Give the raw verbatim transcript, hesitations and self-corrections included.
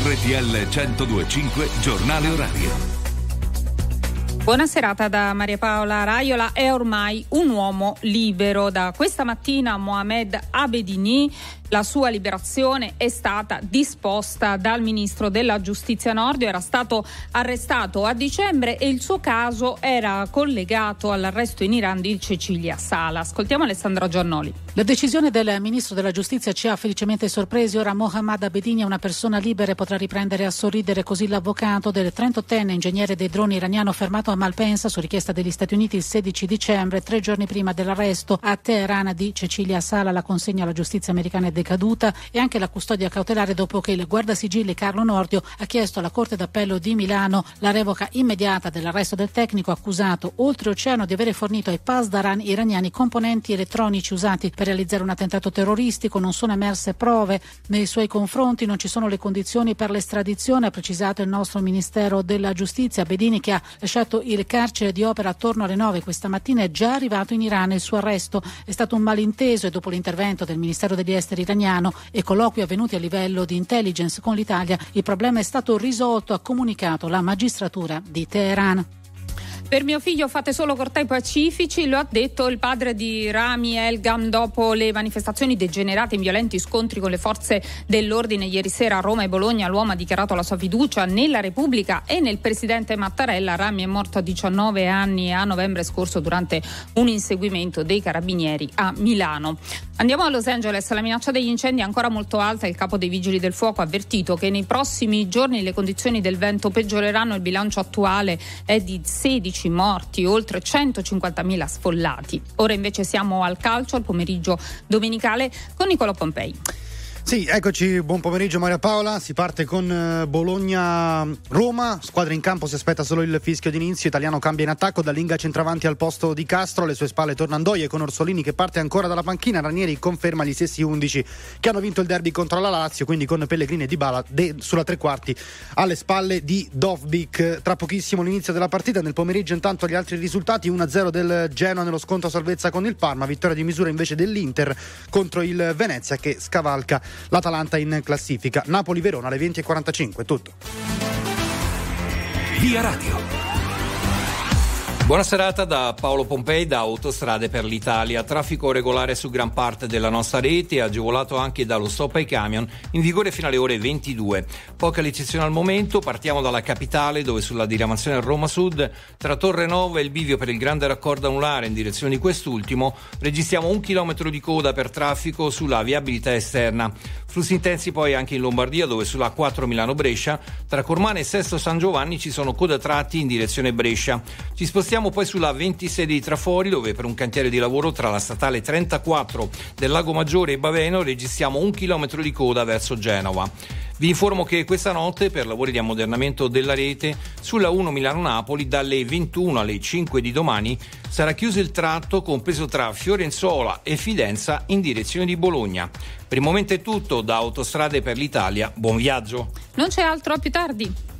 R T L centodue e cinque Giornale Orario. Buona serata da Maria Paola Raiola. È ormai un uomo libero. Da questa mattina Mohamed Abedini, la sua liberazione è stata disposta dal ministro della giustizia Nordio. Era stato arrestato a dicembre e il suo caso era collegato all'arresto in Iran di Cecilia Sala. Ascoltiamo Alessandra Giannoli. La decisione del ministro della giustizia ci ha felicemente sorpresi. Ora Mohamed Abedini è una persona libera e potrà riprendere a sorridere. Così l'avvocato del trentottenne ingegnere dei droni iraniano fermato a Malpensa su richiesta degli Stati Uniti il sedici dicembre, tre giorni prima dell'arresto a Teheran di Cecilia Sala. La consegna alla giustizia americana è decaduta e anche la custodia cautelare dopo che il guardasigilli Carlo Nordio ha chiesto alla Corte d'Appello di Milano la revoca immediata dell'arresto del tecnico accusato oltreoceano di avere fornito ai pasdaran iraniani componenti elettronici usati per realizzare un attentato terroristico. Non sono emerse prove nei suoi confronti, non ci sono le condizioni per l'estradizione, ha precisato il nostro Ministero della Giustizia. Abedini, che ha lasciato il carcere di Opera attorno alle nove questa mattina, è già arrivato in Iran. Il suo arresto è stato un malinteso e dopo l'intervento del Ministero degli Esteri iraniano e colloqui avvenuti a livello di intelligence con l'Italia, il problema è stato risolto, ha comunicato la magistratura di Teheran. Per mio figlio fate solo cortei pacifici, lo ha detto il padre di Rami Elgam dopo le manifestazioni degenerate in violenti scontri con le forze dell'ordine ieri sera a Roma e Bologna. L'uomo ha dichiarato la sua fiducia nella Repubblica e nel presidente Mattarella. Rami è morto a diciannove anni a novembre scorso durante un inseguimento dei carabinieri a Milano. Andiamo a Los Angeles. La minaccia degli incendi è ancora molto alta. Il capo dei vigili del fuoco ha avvertito che nei prossimi giorni le condizioni del vento peggioreranno. Il bilancio attuale è di sedici morti, oltre centocinquantamila sfollati. Ora invece siamo al calcio, al pomeriggio domenicale con Nicolò Pompei. Sì, eccoci, buon pomeriggio Maria Paola. Si parte con Bologna-Roma, squadra in campo, si aspetta solo il fischio d'inizio. Italiano cambia in attacco, Dallinga centravanti al posto di Castro, alle sue spalle torna Ndoye con Orsolini che parte ancora dalla panchina. Ranieri conferma gli stessi undici che hanno vinto il derby contro la Lazio, quindi con Pellegrini e Dybala de- sulla tre quarti alle spalle di Dovbyk. Tra pochissimo l'inizio della partita. Nel pomeriggio intanto gli altri risultati: uno a zero del Genoa nello scontro a salvezza con il Parma, vittoria di misura invece dell'Inter contro il Venezia che scavalca l'Atalanta in classifica. Napoli-Verona alle venti e quarantacinque. Tutto. Via Radio. Buona serata da Paolo Pompei da Autostrade per l'Italia. Traffico regolare su gran parte della nostra rete, agevolato anche dallo stop ai camion, in vigore fino alle ore ventidue. Poca eccezione al momento, partiamo dalla capitale dove sulla diramazione Roma Sud, tra Torre Nova e il bivio per il grande raccordo anulare in direzione di quest'ultimo, registriamo un chilometro di coda per traffico sulla viabilità esterna. Flussi intensi poi anche in Lombardia dove sulla A quattro Milano-Brescia, tra Cormane e Sesto San Giovanni ci sono coda tratti in direzione Brescia. Ci spostiamo Siamo poi sulla ventisei dei Trafori dove per un cantiere di lavoro tra la statale trentaquattro del Lago Maggiore e Baveno registriamo un chilometro di coda verso Genova. Vi informo che questa notte per lavori di ammodernamento della rete sulla uno Milano-Napoli dalle ventuno alle cinque di domani sarà chiuso il tratto compreso tra Fiorenzuola e Fidenza in direzione di Bologna. Per il momento è tutto da Autostrade per l'Italia. Buon viaggio. Non c'è altro, a più tardi.